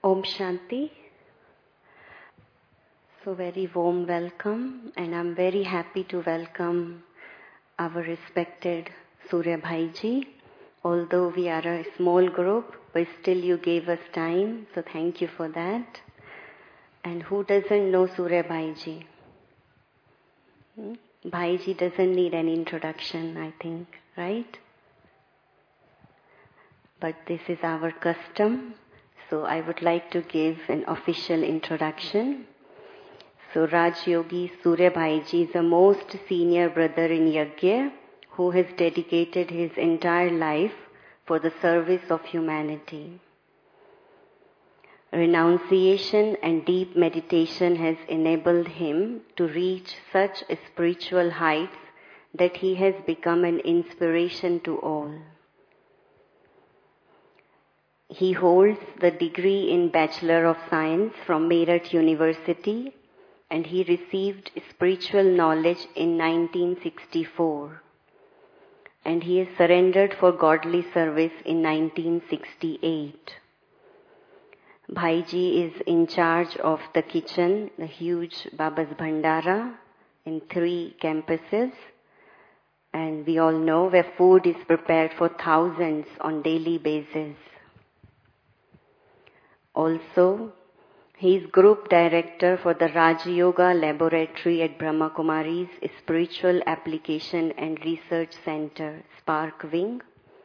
Om Shanti. So very warm welcome, and I'm very happy to welcome our respected Surya Bhai Ji. Although we are a small group, but still you gave us time, so thank you for that. And who doesn't know Surya Bhai Ji? Bhai Ji doesn't need an introduction, I think, right? But this is our custom, so I would like to give an official introduction. So Raj Yogi Surya Bhai Ji is the most senior brother in Yajna who has dedicated his entire life for the service of humanity. Renunciation and deep meditation has enabled him to reach such spiritual heights that he has become an inspiration to all. He holds the degree in Bachelor of Science from Meerut University, and he received spiritual knowledge in 1964. And he has surrendered for godly service in 1968. Bhai Ji is in charge of the kitchen, the huge Baba's Bhandara in 3 campuses. And we all know where food is prepared for thousands on daily basis. Also, he is Group Director for the Raja Yoga Laboratory at Brahma Kumari's Spiritual Application and Research Center, Spark Wing.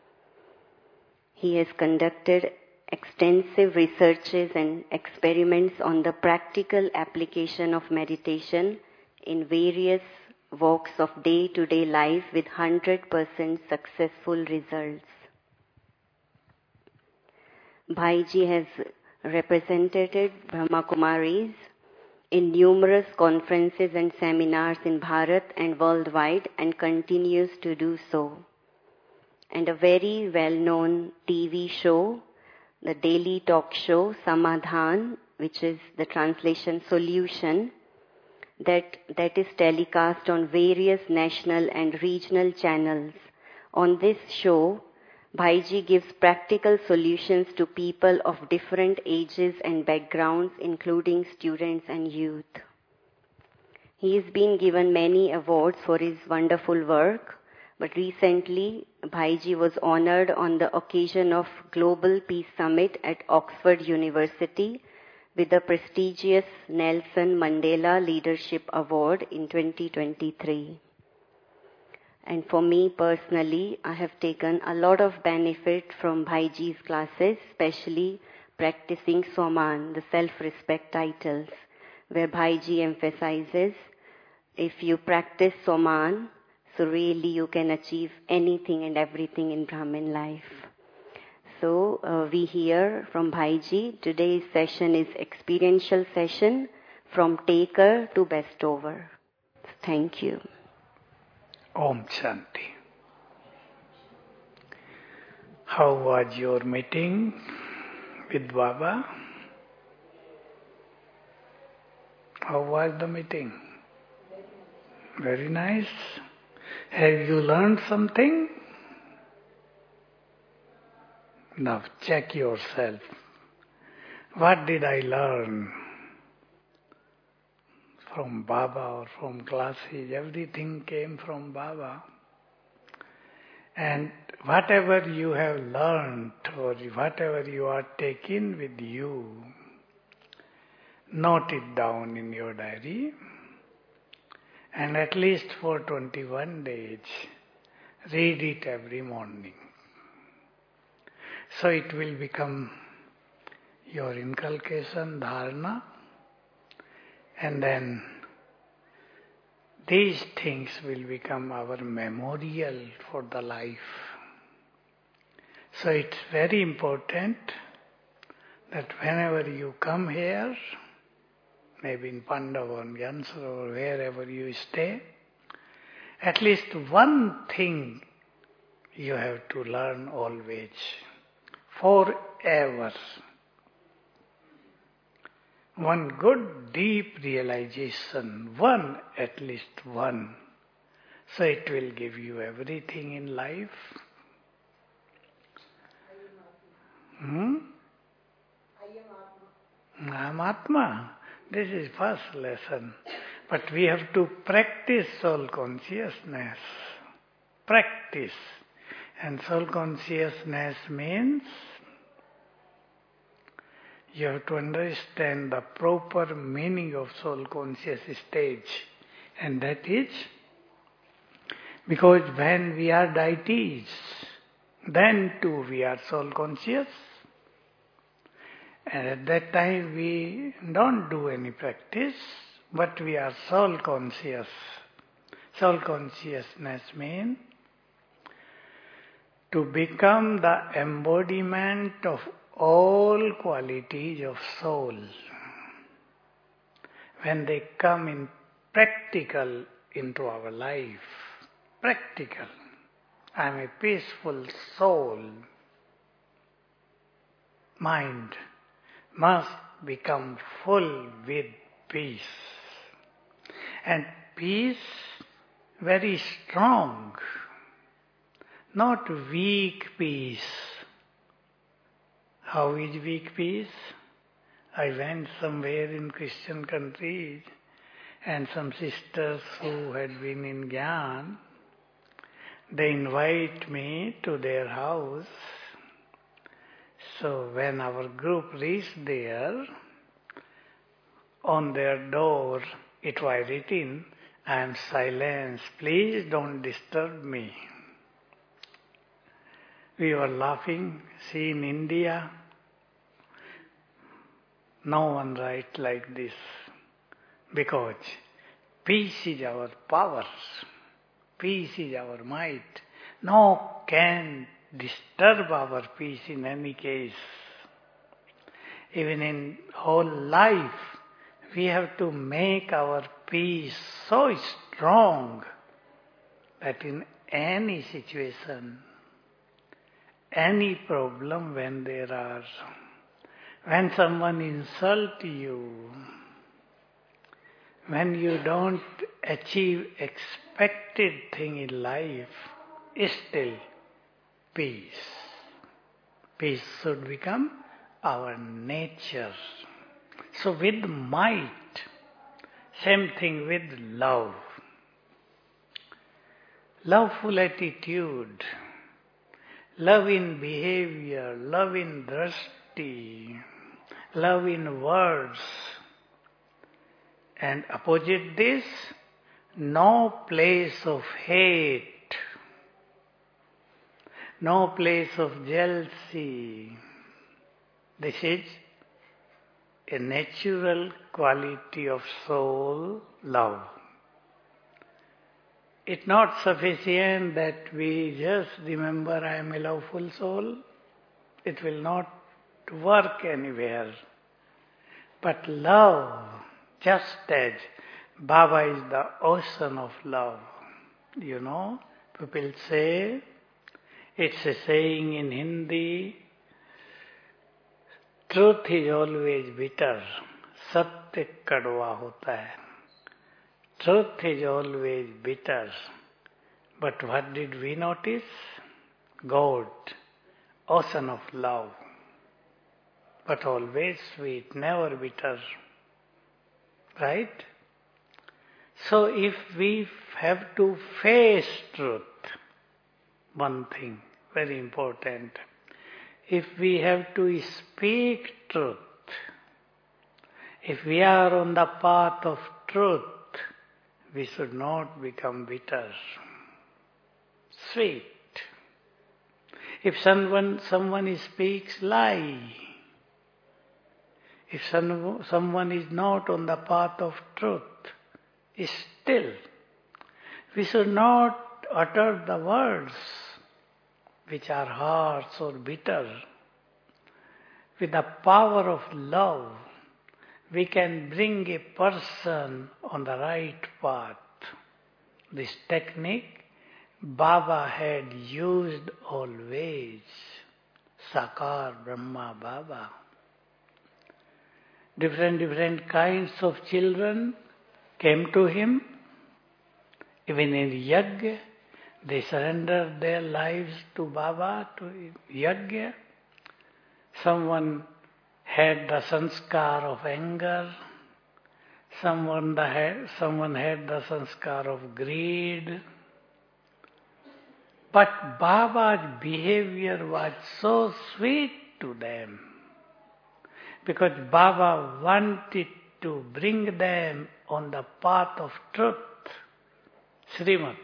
He has conducted extensive researches and experiments on the practical application of meditation in various walks of day-to-day life with 100% successful results. Bhai Ji has represented Brahma Kumaris in numerous conferences and seminars in Bharat and worldwide and continues to do so. And a very well-known TV show, the daily talk show Samadhan, which is the translation solution, that is telecast on various national and regional channels. On this show, Bhai Ji gives practical solutions to people of different ages and backgrounds, including students and youth. He has been given many awards for his wonderful work, but recently Bhai Ji was honored on the occasion of Global Peace Summit at Oxford University with the prestigious Nelson Mandela Leadership Award in 2023. And for me personally, I have taken a lot of benefit from Bhai Ji's classes, especially practicing Swaman, the self-respect titles, where Bhai Ji emphasizes, if you practice Swaman, so really you can achieve anything and everything in Brahmin life. So we hear from Bhai Ji, today's session is experiential session from taker to bestower. Thank you. Om Shanti. How was your meeting with Baba? How was the meeting? Very nice. Have you learned something? Now check yourself. What did I learn? From Baba or from classes, everything came from Baba. And whatever you have learned or whatever you are taking with you, note it down in your diary. And at least for 21 days, read it every morning. So it will become your inculcation, dharana. And then these things will become our memorial for the life. So it's very important that whenever you come here, maybe in Pandav or Yansar or wherever you stay, at least one thing you have to learn always, forever. One good deep realization, one, at least one. So it will give you everything in life. I am I am Atma. This is first lesson. But we have to practice soul consciousness. Practice. And soul consciousness means you have to understand the proper meaning of soul conscious stage. And that is because when we are deities, then too we are soul conscious. And at that time we don't do any practice, but we are soul conscious. Soul consciousness means to become the embodiment of all qualities of soul. When they come in practical into our life, practical. I am a peaceful soul. Mind must become full with peace. And peace very strong, not weak peace. How is weak peace? I went somewhere in Christian countries and some sisters who had been in Gyan, they invite me to their house. So when our group reached there, on their door it was written, I am silent, please don't disturb me. We were laughing, see in India, no one writes like this, because peace is our power, peace is our might. No can disturb our peace in any case. Even in whole life, we have to make our peace so strong that in any situation, any problem when there are, when someone insults you, when you don't achieve expected thing in life, still peace. Peace should become our nature. So with might, same thing with love. Loveful attitude, love in behavior, love in drashti, love in words. And opposite this, no place of hate, no place of jealousy. This is a natural quality of soul, love. It's not sufficient that we just remember I am a loveful soul. It will not work anywhere. But love, just as Baba is the ocean of love. You know, people say, it's a saying in Hindi, truth is always bitter, satya kadwa hota hai. Truth is always bitter. But what did we notice? God, ocean of love. But always sweet, never bitter. Right? So if we have to face truth, one thing, very important. If we have to speak truth, if we are on the path of truth, we should not become bitter. Sweet. If someone speaks lie, if someone is not on the path of truth, still, we should not utter the words which are harsh or bitter. With the power of love, we can bring a person on the right path. This technique Baba had used always. Sakar Brahma Baba. Different kinds of children came to him. Even in Yajna, they surrendered their lives to Baba, to Yajna. Someone had the sanskar of anger, someone had the sanskar of greed. But Baba's behavior was so sweet to them, because Baba wanted to bring them on the path of truth, Srimad.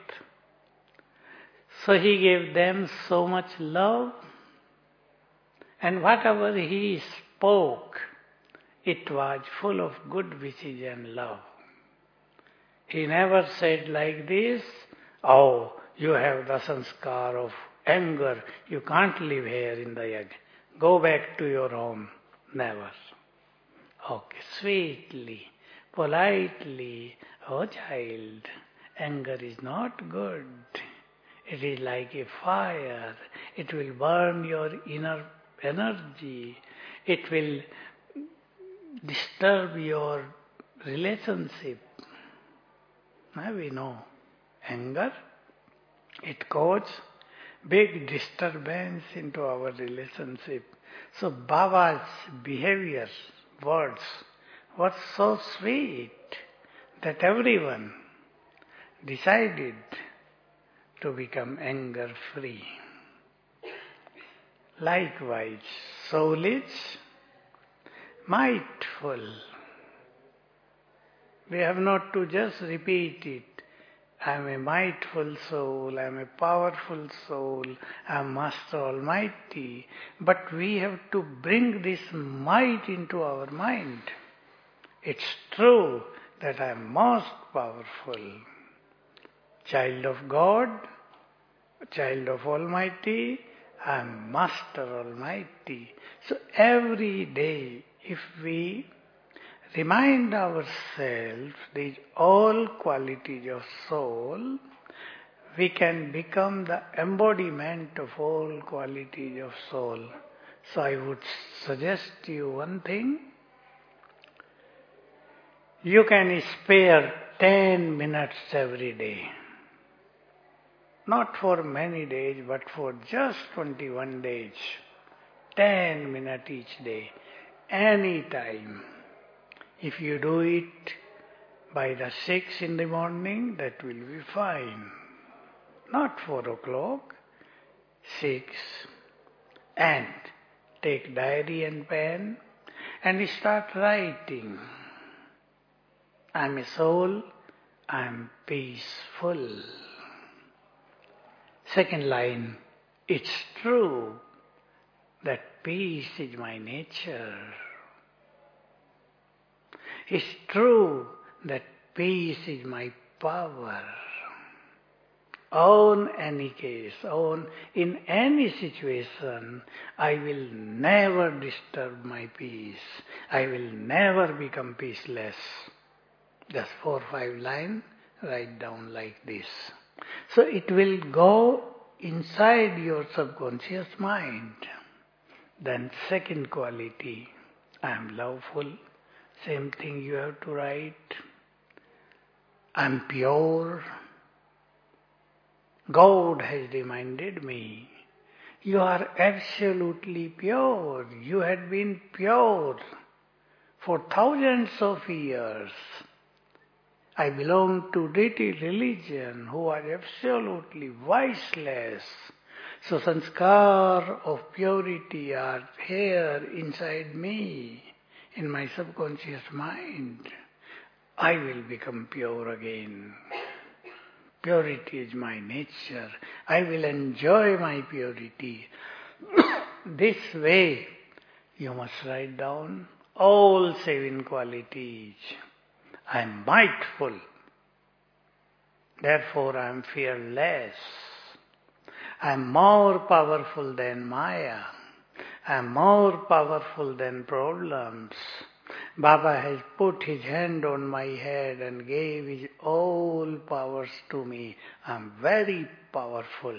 So he gave them so much love, and whatever he spoke, it was full of good wishes and love. He never said like this, "Oh, you have the sanskar of anger, you can't live here in the egg. Go back to your home." Never. Okay, sweetly, politely, "Oh child, anger is not good. It is like a fire. It will burn your inner energy. It will disturb your relationship." Now we know anger, it causes big disturbance into our relationship. So Baba's behavior, words, were so sweet that everyone decided to become anger-free. Likewise, soul is mightful. We have not to just repeat it. I am a mightful soul, I am a powerful soul, I am Master Almighty. But we have to bring this might into our mind. It's true that I am most powerful. Child of God, child of Almighty, I am Master Almighty. So every day, if we remind ourselves these all qualities of soul, we can become the embodiment of all qualities of soul. So I would suggest you one thing. You can spare 10 minutes every day. Not for many days, but for just 21 days. 10 minutes each day. Any time. If you do it by the 6 in the morning, that will be fine. Not 4 o'clock, 6. And take diary and pen and start writing. I am a soul, I am peaceful. Second line, it's true that peace is my nature. It's true that peace is my power. On any case, in any situation, I will never disturb my peace. I will never become peaceless. Just 4 or 5 lines, write down like this. So it will go inside your subconscious mind. Then second quality, I am loveful. Same thing you have to write. I am pure. God has reminded me, you are absolutely pure. You had been pure for thousands of years. I belong to deity religion who are absolutely viceless. So sanskar of purity are here inside me, in my subconscious mind. I will become pure again. Purity is my nature. I will enjoy my purity. This way, you must write down all 7 qualities. I am mightful. Therefore, I am fearless. I am more powerful than Maya. I am more powerful than problems. Baba has put his hand on my head and gave his all powers to me. I am very powerful.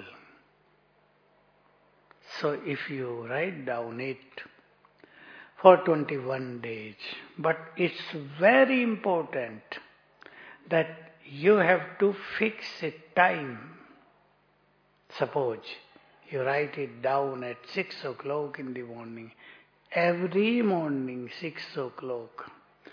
So if you write down it for 21 days, but it's very important that you have to fix a time. Suppose you write it down at 6 o'clock in the morning. every morning 6 o'clock.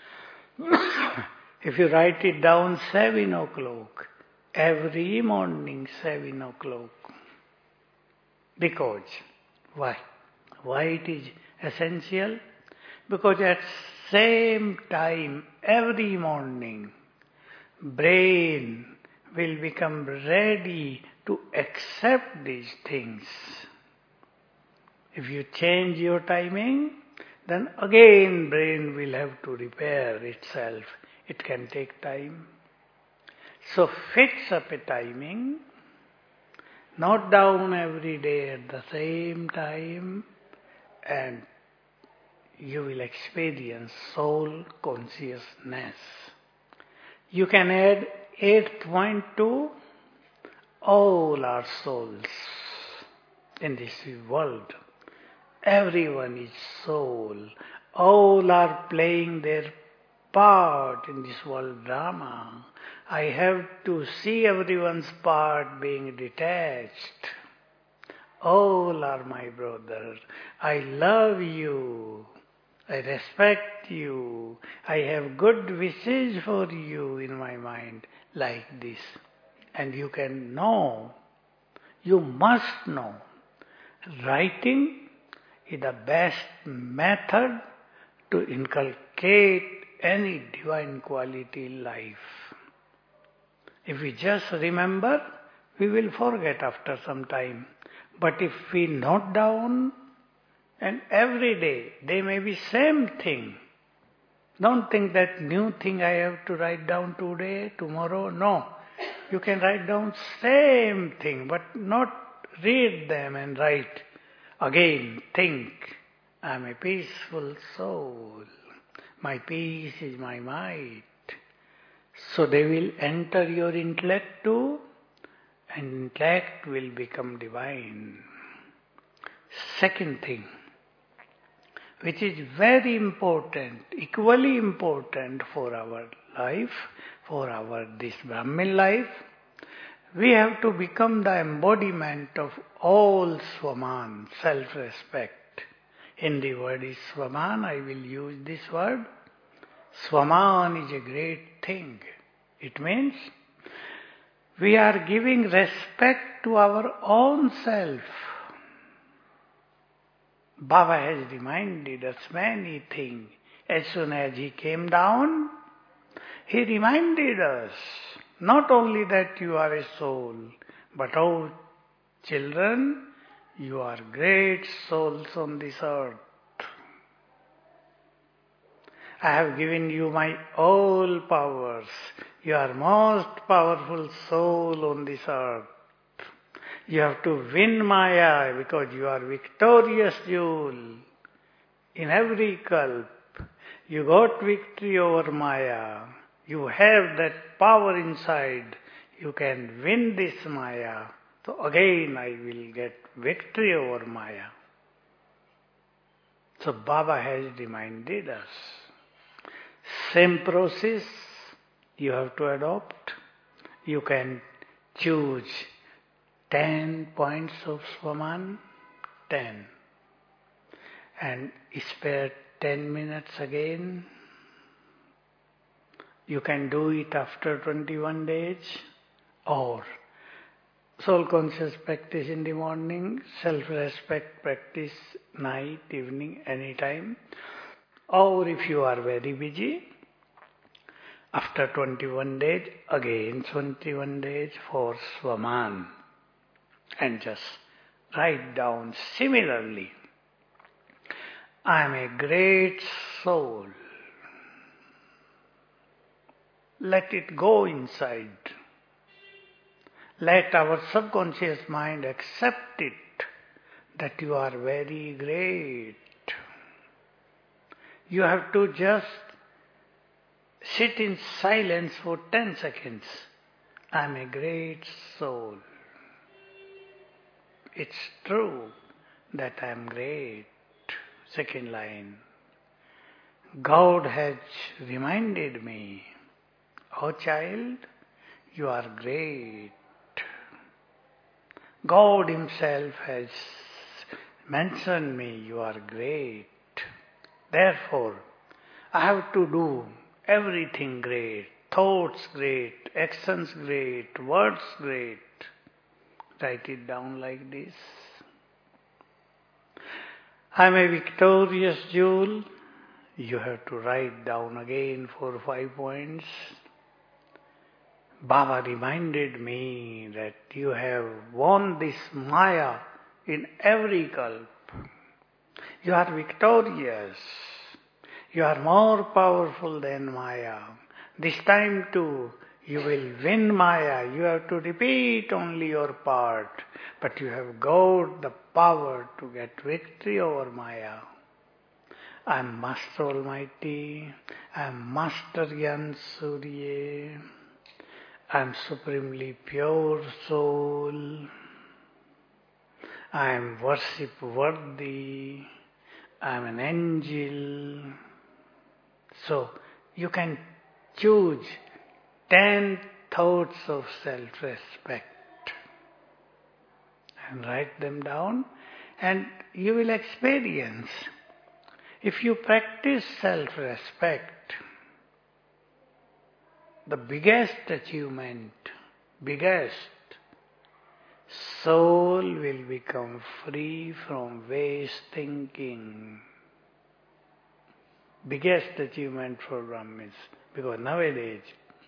If you write it down 7 o'clock, every morning 7 o'clock. Because, why? Why it is essential? Because at same time, every morning, brain will become ready to accept these things. If you change your timing, then again brain will have to repair itself. It can take time. So fix up a timing, note down every day at the same time, and you will experience soul consciousness. You can add 8th point to all our souls in this world. Everyone is soul. All are playing their part in this world drama. I have to see everyone's part being detached. All are my brothers. I love you. I respect you. I have good wishes for you in my mind, like this. And you can know, you must know, writing is the best method to inculcate any divine quality in life. If we just remember, we will forget after some time. But if we note down, and every day, they may be same thing. Don't think that new thing I have to write down today, tomorrow. No. You can write down same thing, but not read them and write. Again, think. I am a peaceful soul. My peace is my might. So they will enter your intellect too, and intellect will become divine. Second thing, which is very important, equally important for our life, for our this Brahmin life, we have to become the embodiment of all Swaman, self-respect. Hindi word is Swaman, I will use this word. Swaman is a great thing. It means we are giving respect to our own self. Baba has reminded us many things. As soon as he came down, he reminded us not only that you are a soul, but oh children, you are great souls on this earth. I have given you my all powers. You are most powerful soul on this earth. You have to win Maya because you are victorious jewel. In every kalp, you got victory over Maya. You have that power inside. You can win this Maya. So again I will get victory over Maya. So Baba has reminded us. Same process you have to adopt. You can choose 10 points of Swaman, 10. And spare 10 minutes again. You can do it after 21 days. Or soul conscious practice in the morning, self-respect practice night, evening, anytime. Or if you are very busy, after 21 days, again 21 days for Swaman. And just write down similarly, I am a great soul. Let it go inside. Let our subconscious mind accept it, that you are very great. You have to just sit in silence for 10 seconds. I am a great soul. It's true that I am great. Second line. God has reminded me, oh child, you are great. God himself has mentioned me, you are great. Therefore, I have to do everything great, thoughts great, actions great, words great. Write it down like this. I am a victorious jewel. You have to write down again 4 or 5 points. Baba reminded me that you have won this Maya in every kalp. You are victorious. You are more powerful than Maya. This time too, you will win Maya. You have to repeat only your part. But you have got the power to get victory over Maya. I am Master Almighty. I am Master Gyan Surya. I am supremely pure soul. I am worship worthy. I am an angel. So you can choose 10 thoughts of self-respect and write them down, and you will experience. If you practice self-respect, the biggest achievement, soul will become free from waste thinking. Biggest achievement for Brahmins, because nowadays,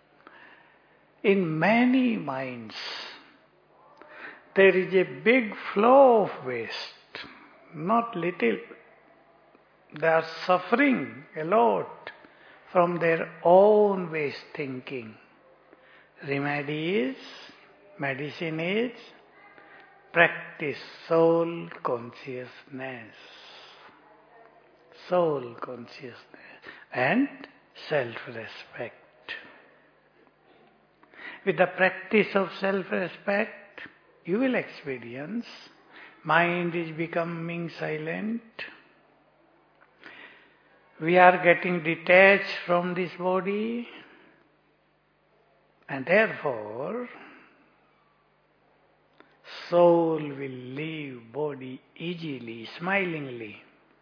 in many minds, there is a big flow of waste, not little. They are suffering a lot from their own waste thinking. Medicine is practice soul consciousness. Soul consciousness and self-respect. With the practice of self-respect, you will experience mind is becoming silent. We are getting detached from this body, and therefore soul will leave body easily, smilingly.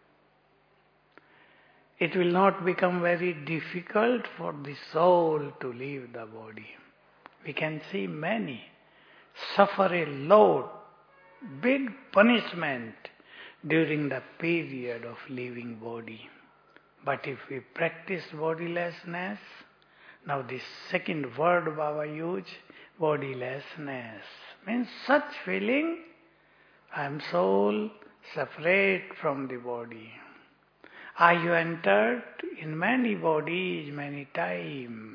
It will not become very difficult for the soul to leave the body. We can see many suffer a lot, big punishment during the period of leaving body. But if we practice bodilessness, now this second word Baba used, bodilessness, means such feeling, I am soul separate from the body. I have entered in many bodies, many times.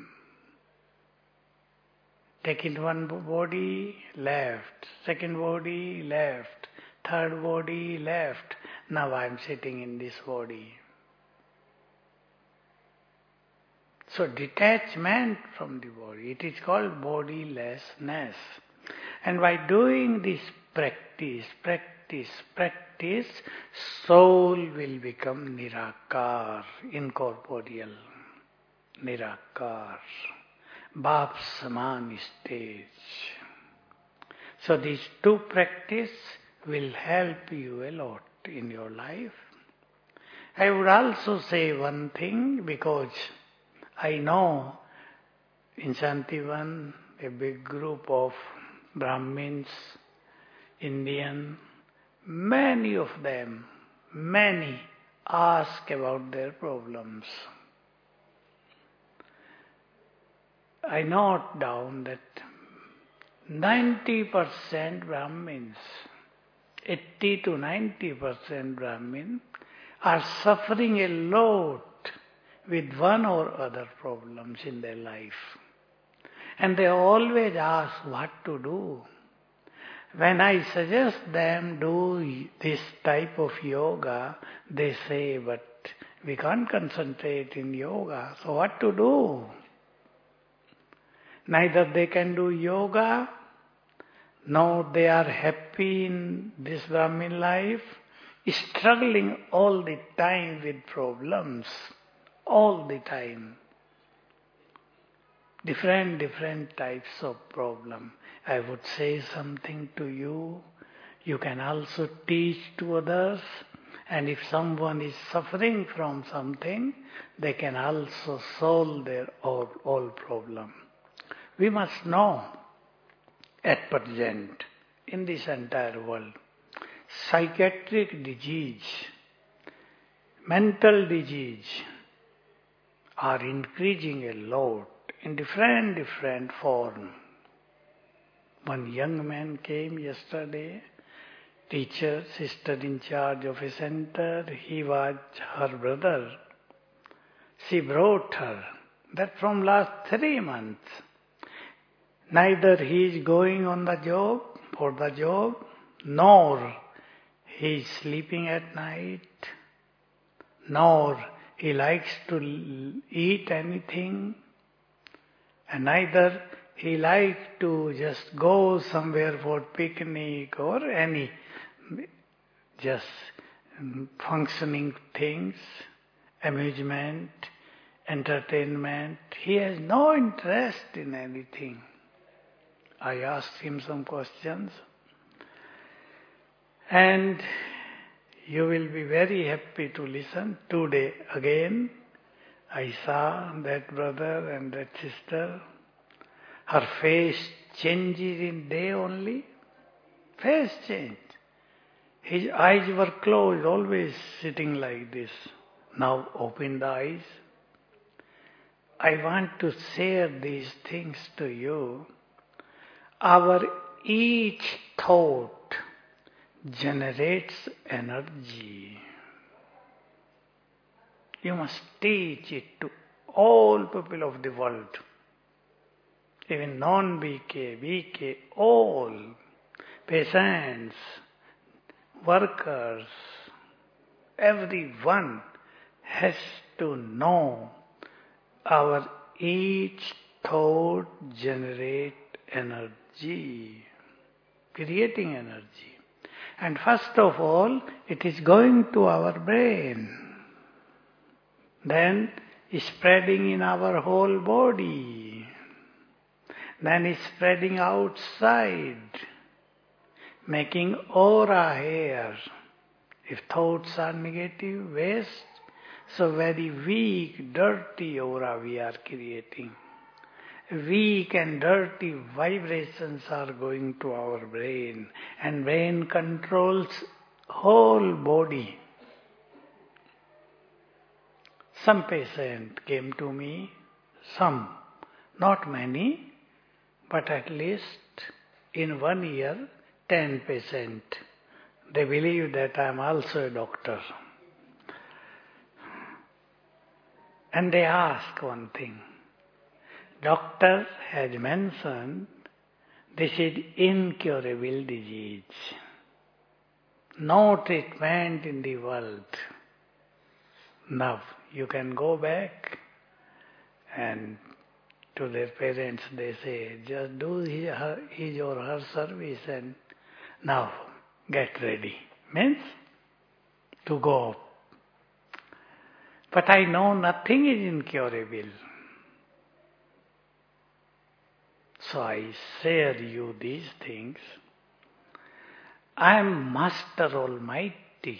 Taking one body, left, second body, left, third body, left. Now I am sitting in this body. So detachment from the body, it is called bodilessness. And by doing this practice, soul will become nirakar, incorporeal, nirakar, Bap Saman stage. So these two practice will help you a lot in your life. I would also say one thing, because I know in Shantivan a big group of Brahmins, Indian, many of them, ask about their problems. I note down that 90% Brahmins, 80 to 90% Brahmins are suffering a lot with one or other problems in their life. And they always ask what to do. When I suggest them do this type of yoga, they say, but we can't concentrate in yoga, so what to do? Neither they can do yoga, nor they are happy in this Brahmin life, struggling all the time with problems, all the time. Different types of problem. I would say something to you. You can also teach to others, And if someone is suffering from something, they can also solve their all problem. We must know at present in this entire world, psychiatric disease, mental disease are increasing a lot in different form. One young man came yesterday, teacher, sister in charge of a center. He was her brother. She brought her. That from last 3 months. Neither he is going on the job, for the job, nor he is sleeping at night, nor he likes to eat anything, and neither he likes to just go somewhere for picnic or any just functioning things, amusement, entertainment. He has no interest in anything. I asked him some questions, and you will be very happy to listen. Today again, I saw that brother and that sister. Her face changes in day only. Face changed. His eyes were closed, always sitting like this. Now open the eyes. I want to share these things to you. Our each thought generates energy. You must teach it to all people of the world, even non-BK, BK, all, patients, workers, everyone has to know our each thought generate energy, creating energy. And first of all, it is going to our brain, then spreading in our whole body, then it's spreading outside, making aura here. If thoughts are negative, waste, so very weak, dirty aura we are creating. Weak and dirty vibrations are going to our brain, and brain controls whole body. Some patient came to me, some, not many, but at least in 1 year, 10 patients. They believe that I am also a doctor. And they ask one thing. Doctor has mentioned this is incurable disease. No treatment in the world. Now you can go back and to their parents they say, just do his or her service and now get ready. Means to go. But I know nothing is incurable. So I share you these things. I am Master Almighty.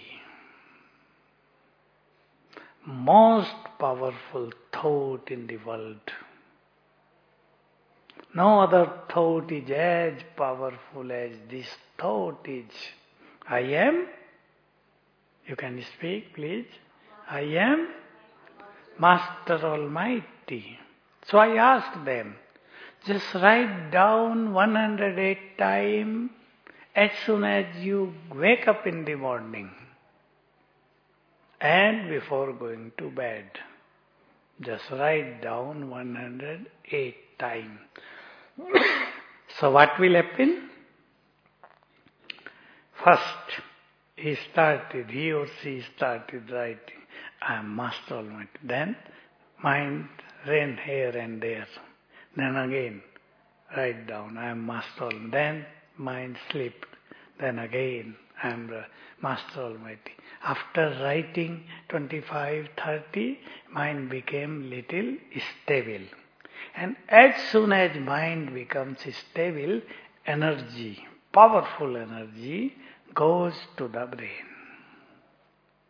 Most powerful thought in the world. No other thought is as powerful as this thought is. I am, you can speak please. I am Master Almighty. So I asked them, just write down 108 times as soon as you wake up in the morning and before going to bed. Just write down 108 times. So what will happen? First, he or she started writing, I am Master Almighty. Then mind ran here and there. Then again, write down, I am Master Almighty. Then mind slipped. Then again, I am Master Almighty. After writing 25, 30, mind became little stable. And as soon as mind becomes stable, energy, powerful energy, goes to the brain.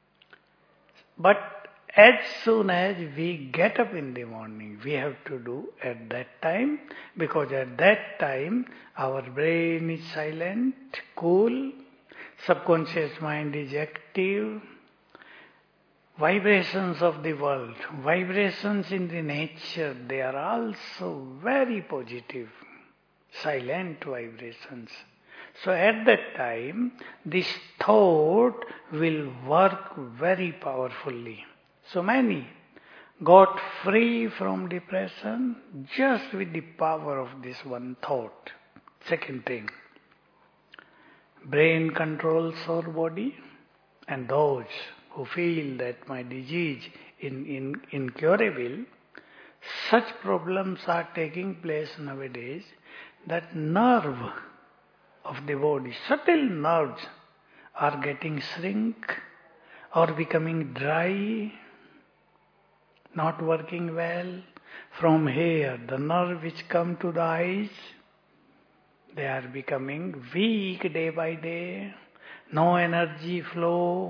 But as soon as we get up in the morning, we have to do at that time, because at that time our brain is silent, cool, subconscious mind is active. Vibrations of the world, vibrations in the nature, they are also very positive, silent vibrations. So at that time, this thought will work very powerfully. So many got free from depression just with the power of this one thought. Second thing, brain controls our body, and those who feel that my disease is incurable, such problems are taking place nowadays that nerve of the body, subtle nerves are getting shrink or becoming dry, not working well. From here, the nerve which come to the eyes, they are becoming weak day by day, no energy flow.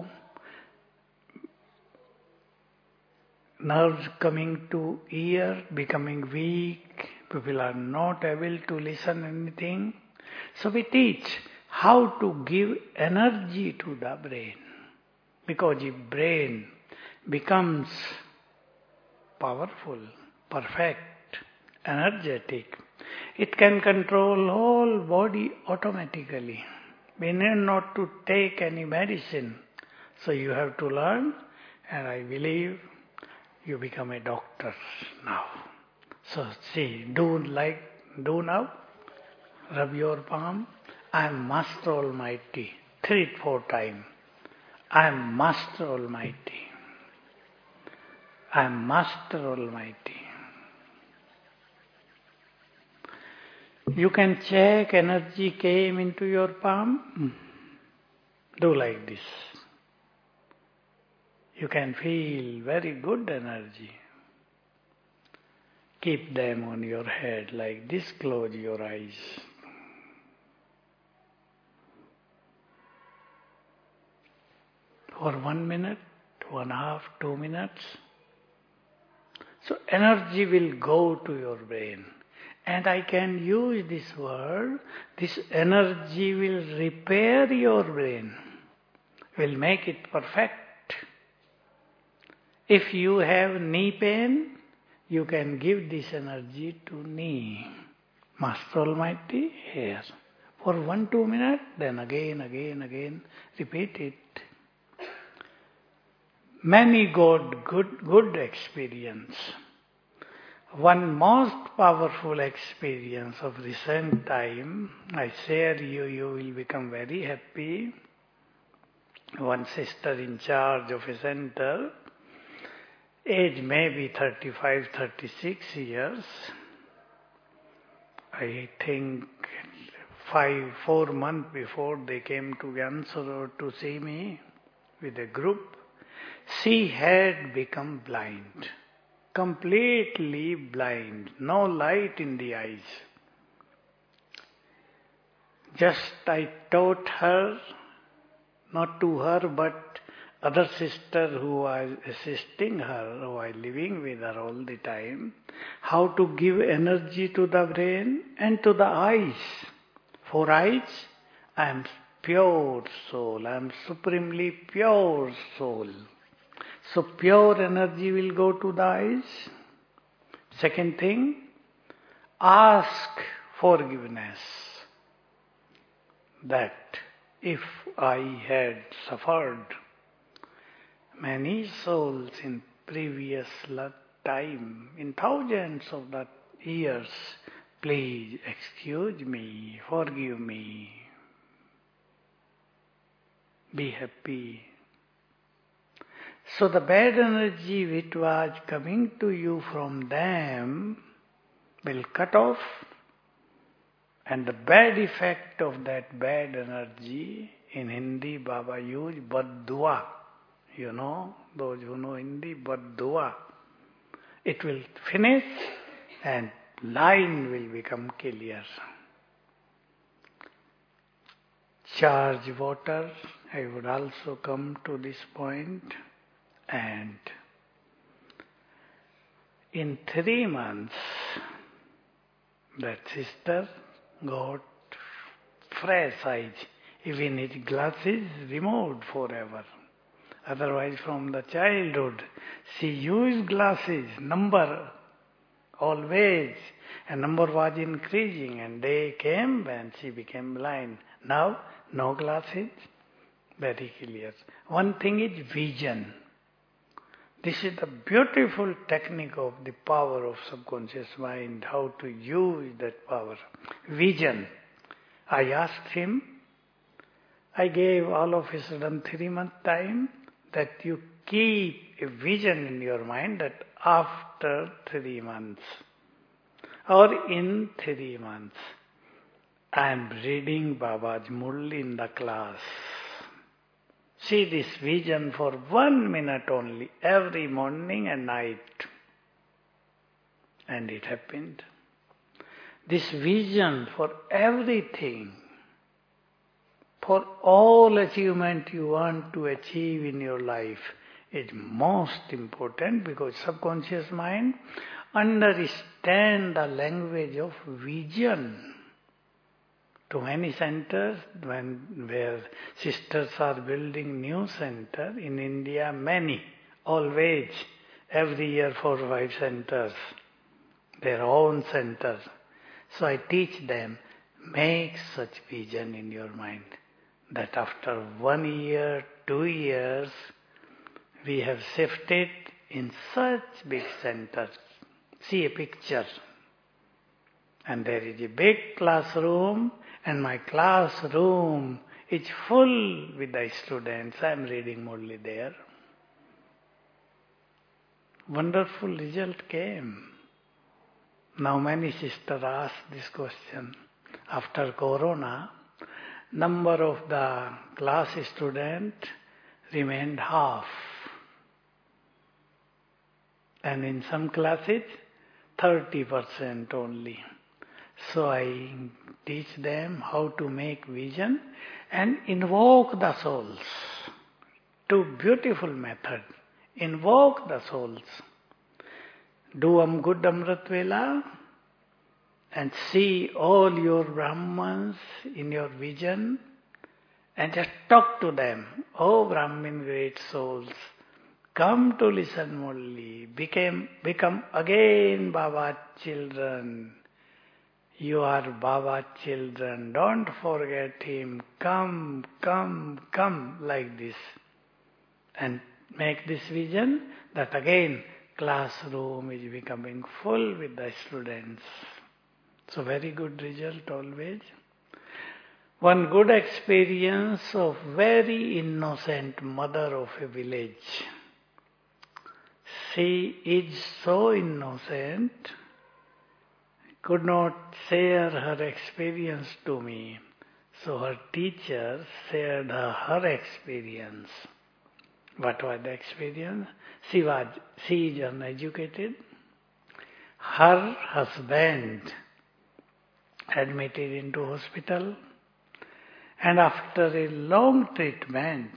Nerves coming to ear, becoming weak. People are not able to listen anything. So we teach how to give energy to the brain. Because if brain becomes powerful, perfect, energetic, it can control whole body automatically. We need not to take any medicine. So you have to learn, and I believe you become a doctor now. So see, do now. Rub your palm. I am Master Almighty. 3-4 times. I am Master Almighty. I am Master Almighty. You can check energy came into your palm. Do like this. You can feel very good energy. Keep them on your head like this, close your eyes. For 1 minute, 1.5, 2 minutes. So energy will go to your brain. And I can use this word, this energy will repair your brain, will make it perfect. If you have knee pain, you can give this energy to knee. Master Almighty, here. For 1-2 minutes, then again, repeat it. Many got good experience. One most powerful experience of recent time, I share you will become very happy. One sister in charge of a center, age maybe 35, 36 years. I think 4 months before they came to Gyansaro to see me with a group. She had become blind, completely blind, no light in the eyes. Just I taught her, not to her but other sister who was assisting her, who was living with her all the time, how to give energy to the brain and to the eyes. For eyes, I am pure soul, I am supremely pure soul. So pure energy will go to the eyes. Second thing, ask forgiveness. That if I had suffered many souls in previous time, in thousands of the years, please excuse me, forgive me. Be happy. So the bad energy which was coming to you from them will cut off, and the bad effect of that bad energy, in Hindi Baba use bad-dua. You know, those who know Hindi, bad-dua. It will finish and line will become clear. Charge water, I would also come to this point. And in 3 months, that sister got fresh eyes, even his glasses removed forever. Otherwise, from the childhood, she used glasses, number, always. And number was increasing, and day came when she became blind. Now, no glasses, very clear. One thing is vision. This is the beautiful technique of the power of subconscious mind, how to use that power. Vision. I asked him, I gave all of a sudden 3 months time that you keep a vision in your mind that after 3 months or in 3 months, I am reading Baba's Murli in the class. See this vision for 1 minute only, every morning and night. And it happened. This vision for everything, for all achievement you want to achieve in your life is most important, because subconscious mind understand the language of vision. To many centers, where sisters are building new center in India, many, always, every year 4 or 5 centers, their own centers. So I teach them, make such vision in your mind, that after 1 year, 2 years, we have shifted in such big centers. See a picture. And there is a big classroom, and my classroom is full with the students. I am reading Murli there. Wonderful result came. Now many sisters ask this question. After Corona, number of the class students remained half. And in some classes, 30% only. So I teach them how to make vision and invoke the souls. 2 beautiful methods. Invoke the souls. Do good Amrit Vela and see all your Brahmans in your vision and just talk to them. Oh Brahmin great souls, come to listen Murli, become again Baba's children. You are Baba's children, don't forget him, come, come, come, like this. And make this vision that again classroom is becoming full with the students. So very good result always. One good experience of very innocent mother of a village. She is so innocent, could not share her experience to me. So her teacher shared her experience. What was the experience? She is uneducated. Her husband admitted into hospital, and after a long treatment,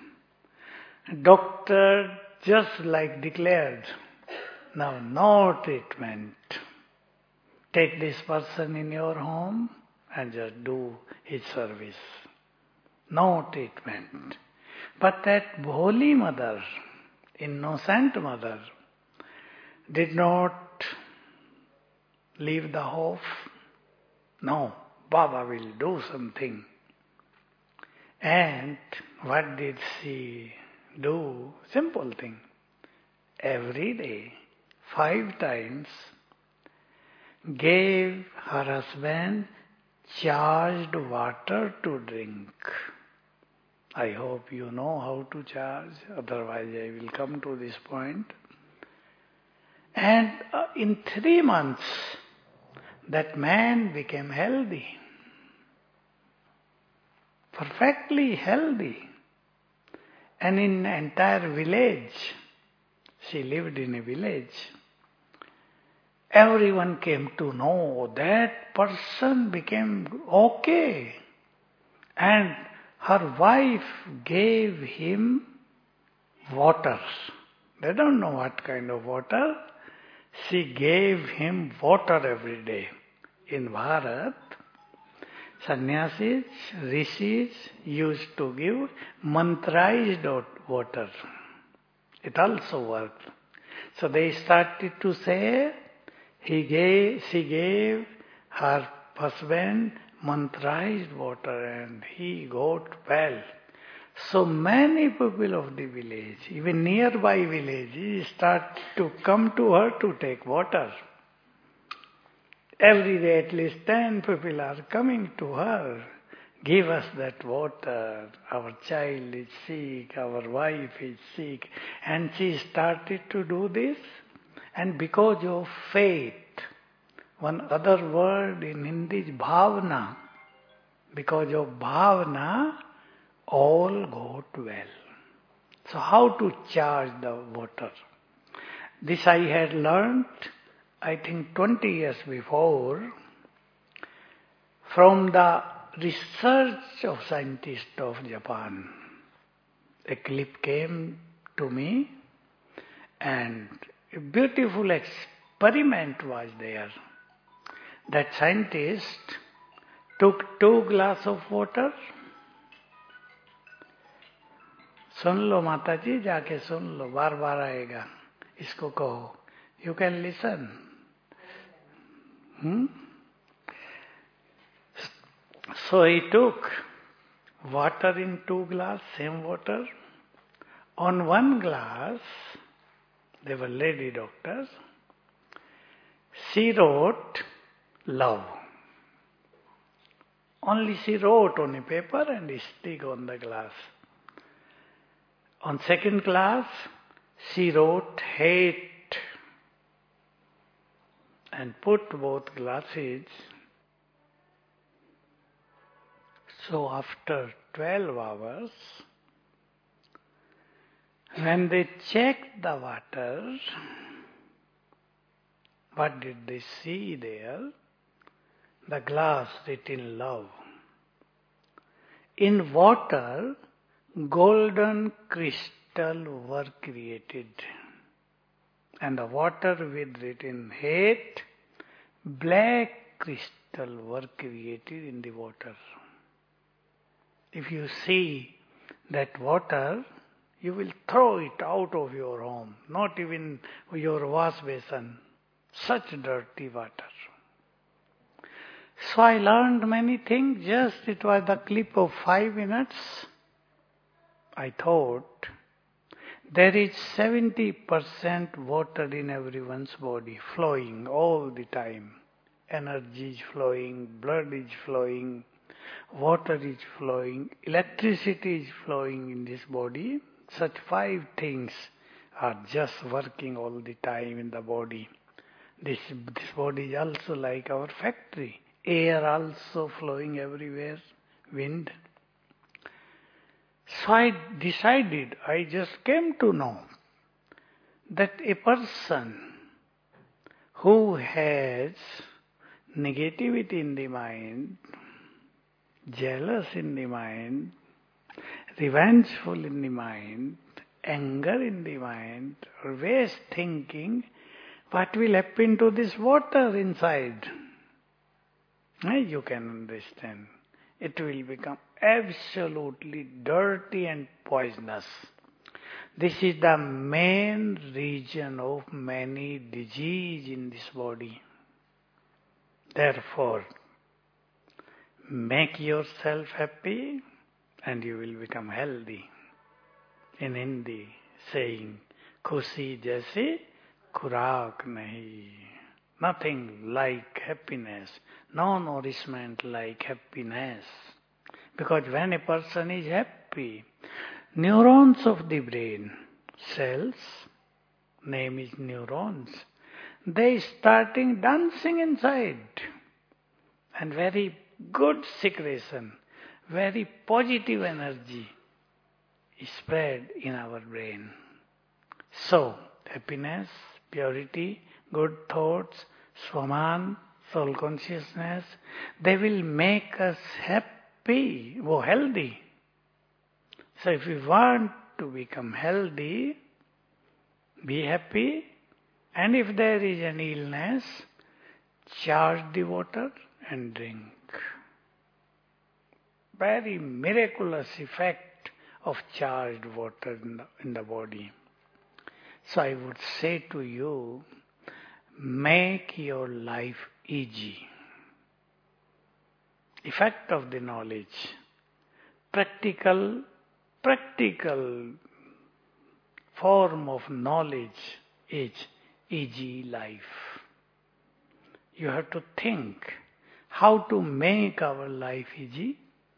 doctor just like declared, now no treatment. Take this person in your home and just do his service. No treatment. But that holy mother, innocent mother, did not leave the hope. No, Baba will do something. And what did she do? Simple thing. Every day, 5 times, gave her husband charged water to drink. I hope you know how to charge, otherwise I will come to this point. And in 3 months, that man became healthy. Perfectly healthy. And in entire village, she lived in a village, everyone came to know that person became okay. And her wife gave him water, They don't know what kind of water. She gave him water every day. In Bharat, sannyasis, rishis used to give mantrized water. It also worked. So they started to say, she gave her husband mantrized water and he got well. So many people of the village, even nearby villages, start to come to her to take water. Every day at least 10 people are coming to her. Give us that water. Our child is sick, our wife is sick. And she started to do this. And because of faith, one other word in Hindi is bhavana. Because of bhavana, all got well. So how to charge the water? This I had learnt, I think 20 years before, from the research of scientists of Japan. A clip came to me and a beautiful experiment was there. That scientist took 2 glasses of water. सुन लो माता जी, जाके सुन लो, बार बार आएगा, इसको कहो. You can listen. So he took water in 2 glasses, same water. On 1 glass, they were lady doctors, she wrote love. Only she wrote on a paper and stick on the glass. On 2nd glass, she wrote hate and put both glasses. So after 12 hours, when they checked the water, what did they see there? The glass written love. In water, golden crystal were created. And the water with written hate, black crystal were created in the water. If you see that water, you will throw it out of your home, not even your wash basin. Such dirty water. So I learned many things, just it was the clip of 5 minutes. I thought, there is 70% water in everyone's body, flowing all the time. Energy is flowing, blood is flowing, water is flowing, electricity is flowing in this body. Such 5 things are just working all the time in the body. This body is also like our factory. Air also flowing everywhere, wind. So I decided, I just came to know that a person who has negativity in the mind, jealous in the mind, revengeful in the mind, anger in the mind, always thinking, what will happen to this water inside? You can understand. It will become absolutely dirty and poisonous. This is the main reason of many disease in this body. Therefore, make yourself happy and you will become healthy. In Hindi, saying, "Khushi jaisi खुराक nahi." Nothing like happiness, no nourishment like happiness. Because when a person is happy, neurons of the brain, cells, name is neurons, they starting dancing inside. And very good secretion, very positive energy is spread in our brain. So, happiness, purity, good thoughts, Swaman, soul consciousness, they will make us happy, healthy. So if we want to become healthy, Be happy, and if there is an illness, charge the water and drink. Very miraculous effect of charged water in the body. So I would say to you, make your life easy. Effect of the knowledge. Practical form of knowledge is easy life. You have to think how to make our life easy.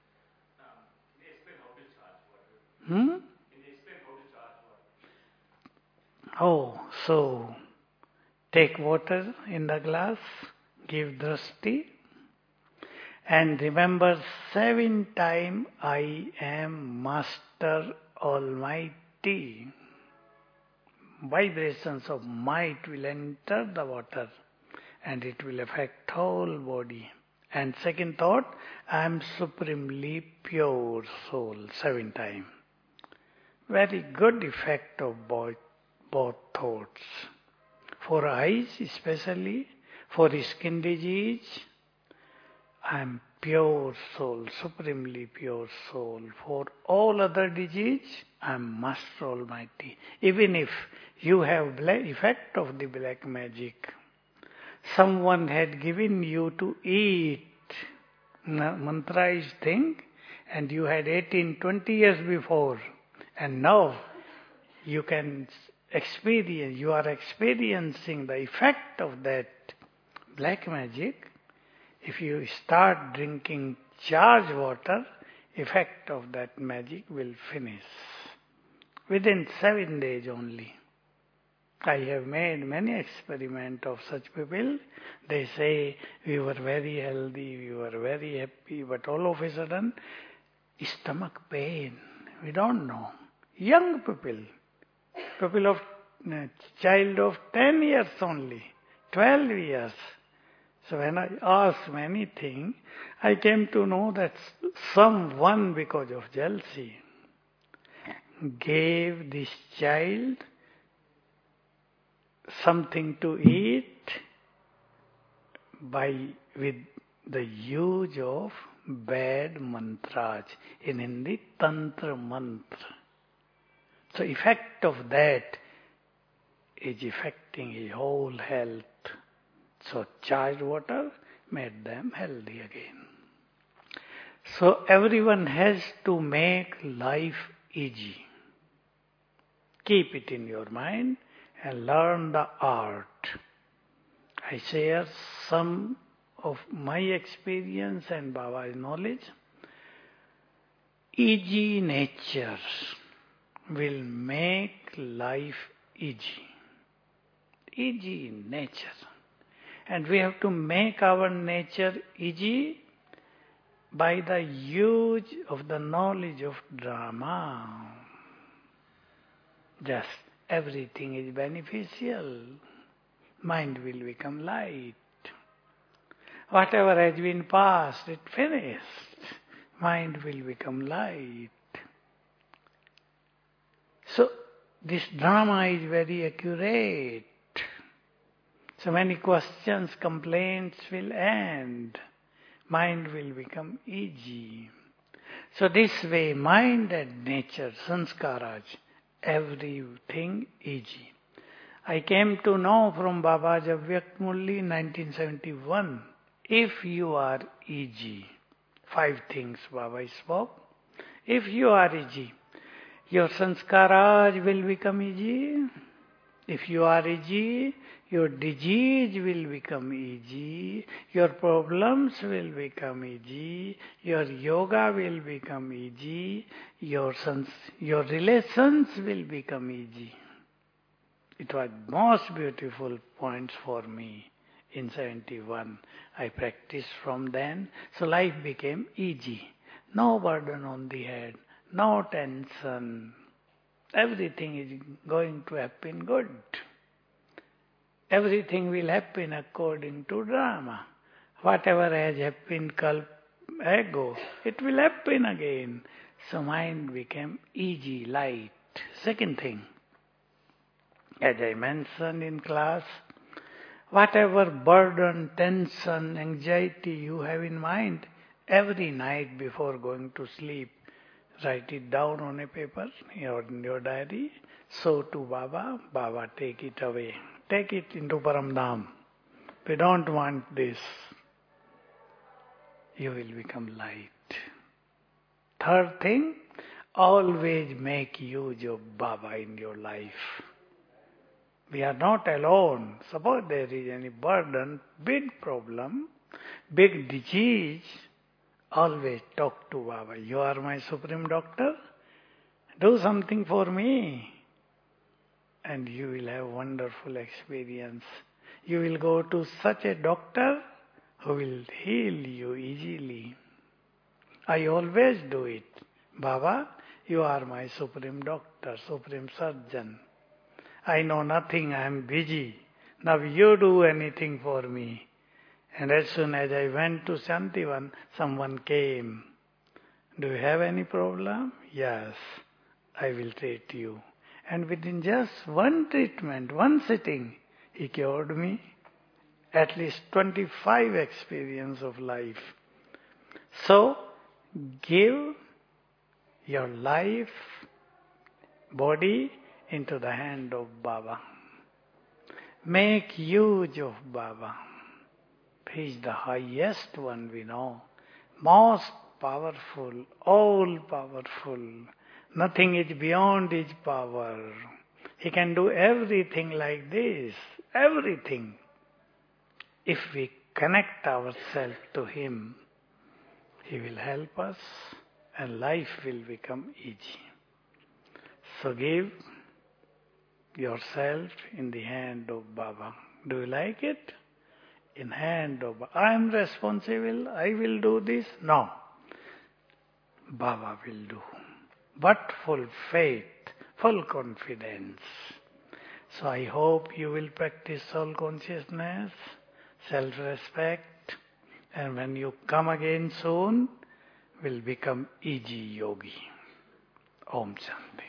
Oh, so take water in the glass, give drashti, and remember 7 times I am Master Almighty. Vibrations of might will enter the water and it will affect whole body. And second thought, I am supremely pure soul, 7 times. Very good effect of both thoughts. For eyes especially, for skin disease, I am pure soul, supremely pure soul. For all other disease, I am Master Almighty. Even if you have effect of the black magic, someone had given you to eat mantraized thing, and you had 18, 20 years before, and now you can experience, you are experiencing the effect of that black magic. If you start drinking charged water, effect of that magic will finish. Within 7 days only. I have made many experiments of such people. They say, we were very healthy, we were very happy, but all of a sudden, stomach pain. We don't know. Young people of child of 10 years only, 12 years. So when I asked many things, I came to know that someone, because of jealousy, gave this child something to eat with the use of bad mantras. In Hindi, Tantra Mantra. So effect of that is affecting his whole health. So charged water made them healthy again. So everyone has to make life easy. Keep it in your mind and learn the art. I share some of my experience and Baba's knowledge. Easy nature will make life easy. Easy nature. And we have to make our nature easy by the use of the knowledge of drama. Just everything is beneficial. Mind will become light. Whatever has been past, it finished. Mind will become light. So this drama is very accurate. So many questions, complaints will end. Mind will become easy. So this way, mind and nature, sanskaras, everything easy. I came to know from Baba's Avyakt Murli in 1971, if you are easy, 5 things Baba spoke. If you are easy, your sanskaras will become easy. If you are easy, your disease will become easy, your problems will become easy, your yoga will become easy, your relations will become easy. It was most beautiful points for me in 71. I practiced from then, so life became easy. No burden on the head, no tension. Everything is going to happen good. Everything will happen according to drama. Whatever has happened kalp ago, it will happen again. So mind became easy, light. Second thing, As I mentioned in class, whatever burden, tension, anxiety you have in mind, every night before going to sleep, write it down on a paper or in your diary. So to Baba, Baba, take it away. Take it into Paramdham. We don't want this. You will become light. Third thing, always make use of Baba in your life. We are not alone. Suppose there is any burden, big problem, big disease, always talk to Baba. You are my supreme doctor. Do something for me. And you will have wonderful experience. You will go to such a doctor who will heal you easily. I always do it. Baba, you are my supreme doctor, supreme surgeon. I know nothing, I am busy. Now you do anything for me. And as soon as I went to Shantivan, someone came. Do you have any problem? Yes, I will treat you. And within just one treatment, one sitting, he cured me. At least 25 experience of life. So, give your life, body into the hand of Baba. Make use of Baba. He is the highest one we know, most powerful, all powerful. Nothing is beyond his power. He can do everything like this, everything. If we connect ourselves to him, he will help us and life will become easy. So give yourself in the hand of Baba. Do you like it? In hand of Baba. I am responsible, I will do this. No. Baba will do. But full faith, full confidence. So I hope you will practice soul consciousness, self-respect, and when you come again soon, will become easy yogi. Om Shanti.